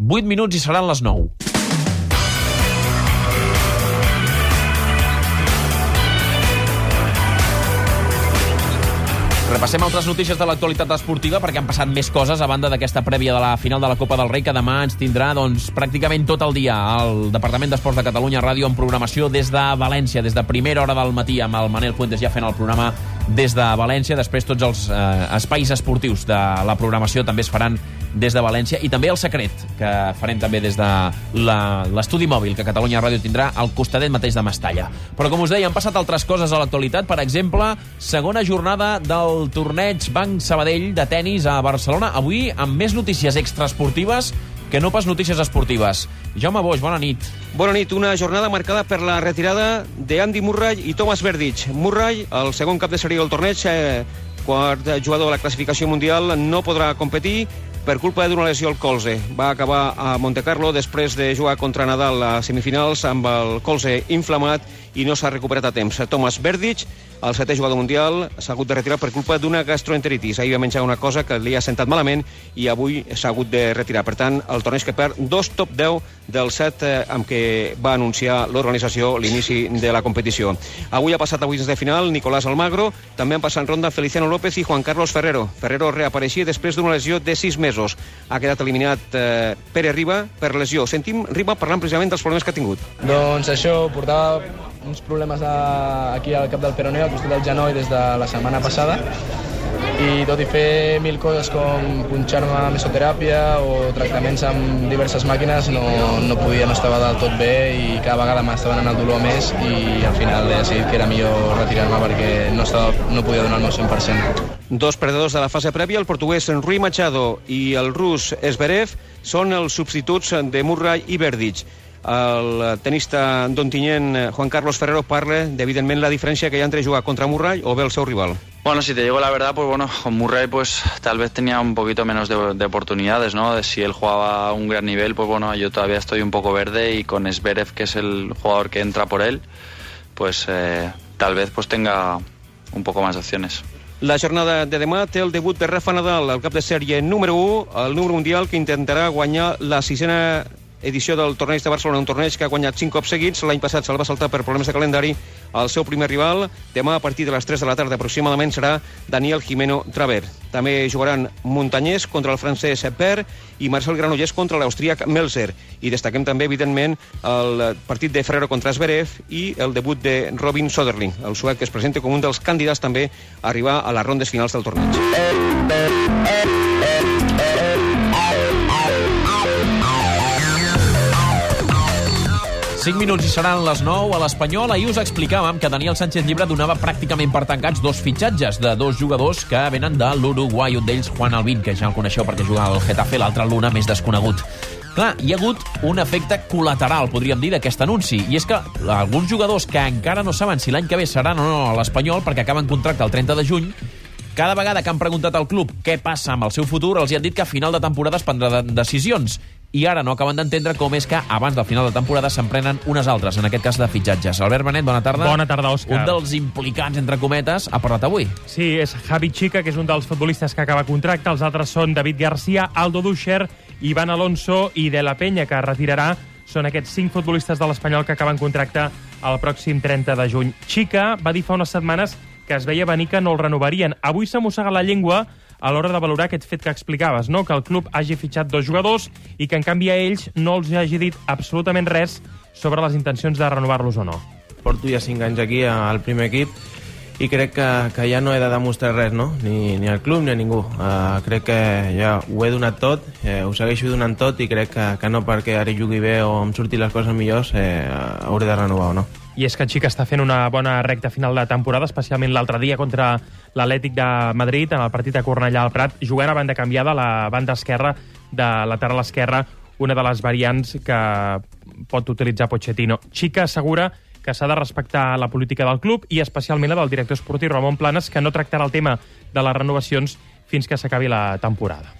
8 minuts i seran les 9. Repassem altres notícies de l'actualitat esportiva perquè han passat més coses a banda d'aquesta prèvia de la final de la Copa del Rei, que demà ens tindrà pràcticament tot el dia al Departament d'Esports de Catalunya Ràdio en programació des de València, des de primera hora del matí, amb el Manel Fuentes ja fent el programa des de València. Després tots els espais esportius de la programació també es faran des de València, i també El Secret, que farem també des de l'estudi mòbil que Catalunya Ràdio tindrà al costadet mateix de Mestalla. Però com us deia, han passat altres coses a l'actualitat. Per exemple, segona jornada del torneig Banc Sabadell de tenis a Barcelona, avui amb més notícies extraesportives que no pas notícies esportives. Jaume Boix, bona nit. Bona nit. Una jornada marcada per la retirada d'Andy Murray i Thomas Berdych. Murray, el segon cap de sèrie del torneig, quart jugador de la classificació mundial, no podrà competir per culpa d'una lesió al colze. Va acabar a Montecarlo després de jugar contra Nadal a semifinals amb el colze inflamat i no s'ha recuperat a temps. Thomas Berdych, el setè jugador mundial, s'ha hagut de retirar per culpa d'una gastroenteritis. Ahir va menjar una cosa que li ha sentat malament i avui s'ha hagut de retirar. Per tant, el torneig que perd 2 top 10 del 7 amb què va anunciar l'organització l'inici de la competició. Avui ha passat a vuitens de final Nicolás Almagro, també han passat en ronda Feliciano López i Juan Carlos Ferrero. Ferrero reapareixia després d'una lesió de 6 mesos. Ha quedat eliminat Pere Riba per lesió. Sentim Riba parlant precisament dels problemes que ha tingut. Doncs això, portava uns problemes aquí al cap del peroné, al costat del genoll, des de la setmana passada, i tot i fer 1000 coses com punxar-me a mesoteràpia o tractaments amb diverses màquines, no podia, no estava del tot bé i cada vegada m'estava anant el dolor més i al final he decidit que era millor retirar-me perquè no podia donar el meu 100%. Dos perdedors de la fase prèvia, el portuguès Rui Machado i el rus Zverev, són els substituts de Murray i Berdych. El tenista d'Ontinyent, Juan Carlos Ferrero, parla evidentment la diferència que hi ha entre jugar contra Murray o bé el seu rival. Bueno, si te digo la verdad, pues bueno, con Murray pues tal vez tenía un poquito menos de oportunidades, ¿no? Si él jugaba a un gran nivel, pues bueno, yo todavía estoy un poco verde, y con Zverev, que es el jugador que entra por él, pues tal vez pues tenga un poco más de opciones. La jornada de demà té el debut de Rafa Nadal, el cap de sèrie número 1, el número mundial, que intentarà guanyar la 6a edició del torneig de Barcelona, un torneig que ha guanyat 5 cops seguits. L'any passat se'l va saltar per problemes de calendari. El seu primer rival, demà a partir de les 3 de la tarda aproximadament, serà Daniel Jimeno Traver. També jugaran Montañés contra el francès Per i Marcel Granollers contra l'austríac Melzer. I destaquem també, evidentment, el partit de Ferrero contra Zverev i el debut de Robin Söderling, el suec, que es presenta com un dels candidats també a arribar a les rondes finals del torneig. 5 minuts i seran les 9 a l'Espanyol. Ahir us explicàvem que Daniel Sánchez Llibre donava pràcticament per tancats 2 fitxatges de 2 jugadors que venen de l'Uruguai. Un d'ells, Juan Albín, que ja el coneixeu perquè juga al Getafe, l'altre l'una més desconegut. Clar, hi ha hagut un efecte col·lateral, podríem dir, d'aquest anunci, i és que alguns jugadors que encara no saben si l'any que ve seran o no a l'Espanyol, perquè acaben contracte el 30 de juny, cada vegada que han preguntat al club què passa amb el seu futur, els han dit que a final de temporada es prendran decisions. I ara no acaben d'entendre com és que abans del final de temporada se'n prenen unes altres, en aquest cas de fitxatges. Albert Benet, bona tarda. Bona tarda, Òscar. Un dels implicants, entre cometes, ha parlat avui. Sí, és Javi Chica, que és un dels futbolistes que acaba contracte. Els altres són David García, Aldo Duscher, Iván Alonso i De La Peña, que retirarà. Són aquests 5 futbolistes de l'Espanyol que acaben contracte el pròxim 30 de juny. Chica va dir fa unes setmanes que es veia venir que no el renovarien. Avui s'ha mossegat la llengua a l'hora de valorar aquest fet que explicaves, no? Que el club hagi fitxat 2 jugadors i que, en canvi, a ells no els hagi dit absolutament res sobre les intencions de renovar-los o no. Porto ja 5 anys aquí al primer equip i crec que ja no he de demostrar res, no? Ni al club ni a ningú. Crec que ja ho he donat tot, ho segueixo donant tot, i crec que no perquè ara jugui bé o em surtin les coses millors hauré de renovar o no. I és que Chica està fent una bona recta final de temporada, especialment l'altre dia contra l'Atlètic de Madrid, en el partit de Cornellà al Prat, jugant a banda canviada, a la banda esquerra, de lateral esquerra, una de les variants que pot utilitzar Pochettino. Chica assegura que s'ha de respectar la política del club i especialment la del director esportiu Ramon Planes, que no tractarà el tema de les renovacions fins que s'acabi la temporada.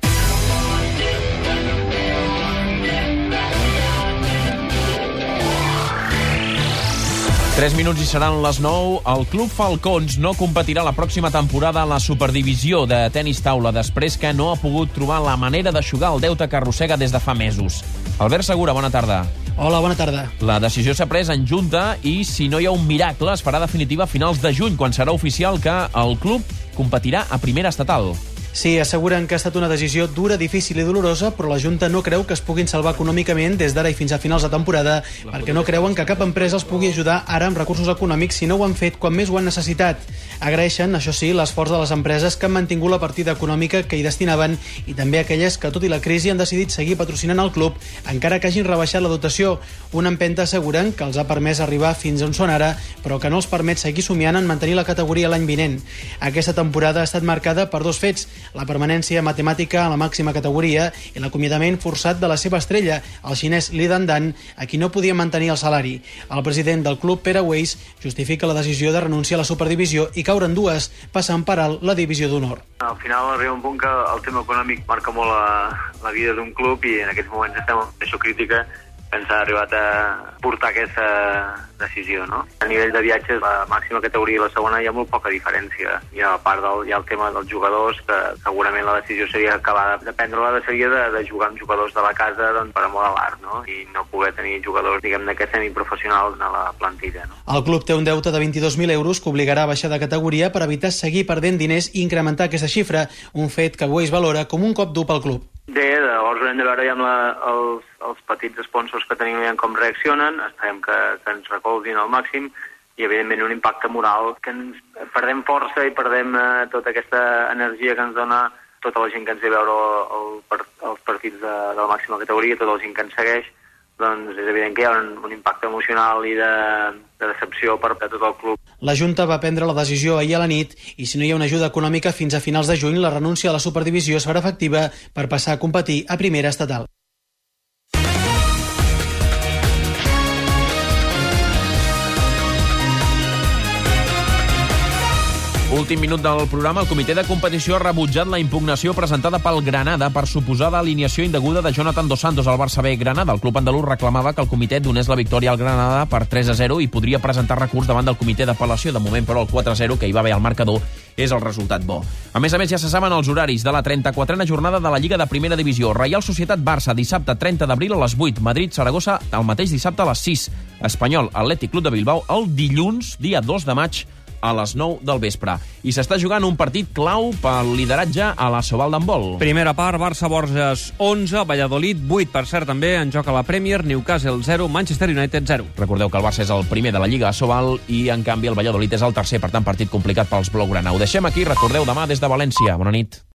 3 minuts i seran les 9. El Club Falcons no competirà la pròxima temporada a la Superdivisió de tenis taula després que no ha pogut trobar la manera d'eixugar el deute que arrossega des de fa mesos. Albert Segura, bona tarda. Hola, bona tarda. La decisió s'ha pres en junta i, si no hi ha un miracle, es farà definitiva a finals de juny, quan serà oficial que el club competirà a primera estatal. Sí, asseguren que ha estat una decisió dura, difícil i dolorosa, però la Junta no creu que es puguin salvar econòmicament des d'ara i fins a finals de temporada, perquè no creuen que cap empresa els pugui ajudar ara amb recursos econòmics si no ho han fet quan més ho han necessitat. Agraeixen, això sí, l'esforç de les empreses que han mantingut la partida econòmica que hi destinaven i també aquelles que, tot i la crisi, han decidit seguir patrocinant el club, encara que hagin rebaixat la dotació. Una empenta, asseguren, que els ha permès arribar fins on són ara, però que no els permet seguir somiant en mantenir la categoria l'any vinent. Aquesta temporada ha estat marcada per dos fets: la permanència matemàtica a la màxima categoria i l'acomiadament forçat de la seva estrella, el xinès Li Dandan, a qui no podia mantenir el salari. El president del club, Pere Weiss, justifica la decisió de renunciar a la Superdivisió i caure en dues, passant per alt la divisió d'honor. Al final arriba un punt que el tema econòmic marca molt la vida d'un club i en aquests moments estem en situació crítica que ens ha arribat a portar aquesta decisió, no? A nivell de viatges, la màxima categoria i la segona hi ha molt poca diferència. I a part hi ha el tema dels jugadors, que segurament la decisió seria acabar de prendre-la, seria de jugar amb jugadors de la casa, doncs, per amor a l'art, no? I no poder tenir jugadors, diguem-ne, que semiprofessionals a la plantilla, no? El club té un deute de 22.000 euros que obligarà a baixar de categoria per evitar seguir perdent diners i incrementar aquesta xifra, un fet que Weiss valora com un cop dur pel club. Bé, llavors haurem de veure ja amb els petits sponsors que tenim com reaccionen, esperem que ens recolzin al màxim i, evidentment, un impacte moral que ens perdem força i perdem tota aquesta energia que ens dona tota la gent que ens ve a veure els partits de la màxima categoria, tota la gent que ens segueix. Doncs és evident que hi ha un impacte emocional i de decepció per tot el club. La Junta va prendre la decisió ahir a la nit i, si no hi ha una ajuda econòmica fins a finals de juny, la renúncia a la Superdivisió es farà efectiva per passar a competir a primera estatal. Últim minut del programa. El comitè de competició ha rebutjat la impugnació presentada pel Granada per suposada alineació indeguda de Jonathan Dos Santos al Barça B Granada. El club andalús reclamava que el comitè donés la victòria al Granada per 3-0 i podria presentar recurs davant del comitè d'apel·lació. De moment, però, el 4-0 que hi va haver al marcador és el resultat bo. A més, ja se saben els horaris de la 34a jornada de la Lliga de Primera Divisió. Reial Societat Barça, dissabte 30 d'abril a les 8. Madrid-Saragossa, el mateix dissabte a les 6. Espanyol Atlètic Club de Bilbao, el dilluns, dia 2 de maig, a les 9 del vespre. I s'està jugant un partit clau pel lideratge a la Sobal d'handbol. Primera part, Barça-Borges 11, Valladolid 8. Per cert, també en joc a la Premier, Newcastle 0, Manchester United 0. Recordeu que el Barça és el primer de la Lliga a Sobal i, en canvi, el Valladolid és el tercer. Per tant, partit complicat pels blaugrana. Ho deixem aquí. Recordeu, demà des de València. Bona nit.